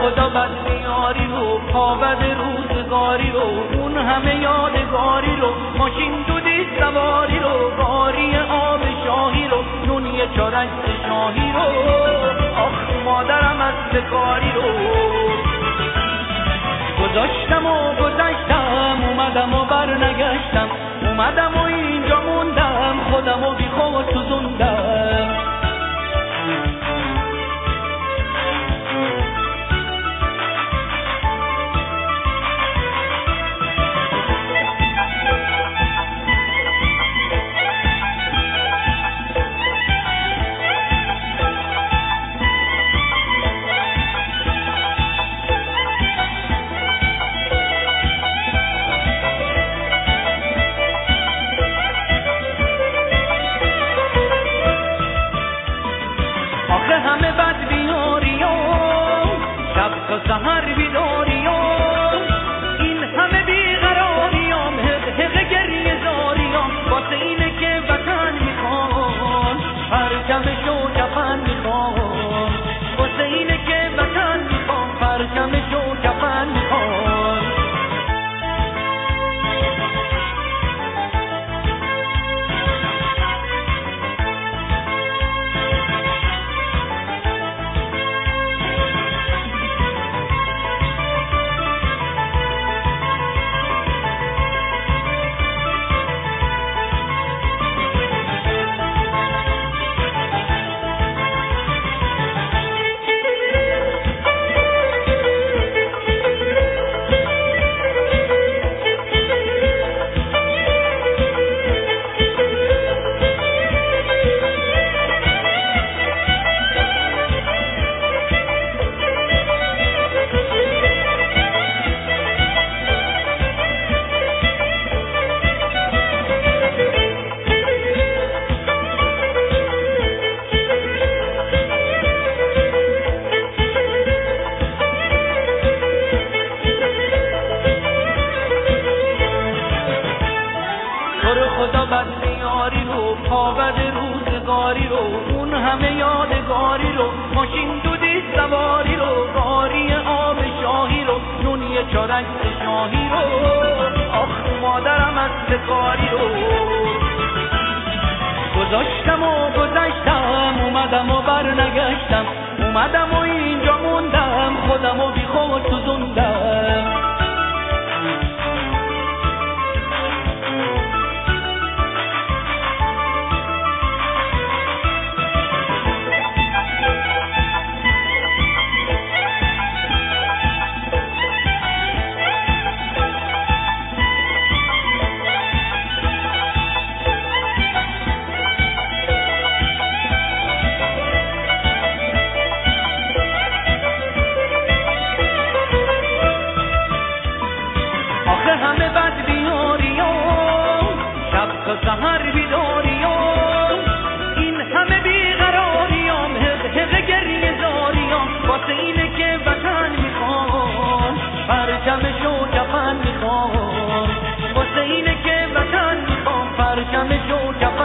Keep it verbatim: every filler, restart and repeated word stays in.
خدا بد میاری رو، پا بد روزگاری رو، اون همه یادگاری رو، ماشین دودی سواری رو، باری آب شاهی رو، نونی چارک شاهی رو، آخ مادرم از کاری رو گذاشتم و گذشتم، اومدم و بر نگشتم، اومدم و اینجا موندم، خودم و بی خود سوزوندم. آخه همه بد بیاری و شب تا سهر بیداری و این همه بیقراری و حق حق گریه زاری و واسه اینه که وطن میخوان پرچمش و کفن میخوان، واسه اینه که وطن میخوان پرچمش و کفن میخوان. خدا بد میاری رو، پا بد روزگاری رو، اون همه یادگاری رو، ماشین دودی سواری رو، باری آب شاهی رو، نونی چارک شاهی رو، آخ مادرم از کاری رو گذاشتم و گذشتم، اومدم و بر نگشتم، اومدم و اینجا موندم، خودم و بی خود سوزوندم. آخه همه بد بیاری و شب تا سهر بیداری و این همه بیقراری و حق حق گریه زاری و واسه اینه که وطن میخوان پرچمش و کفن میخوان، واسه اینه که وطن میخوان پرچمش و کفن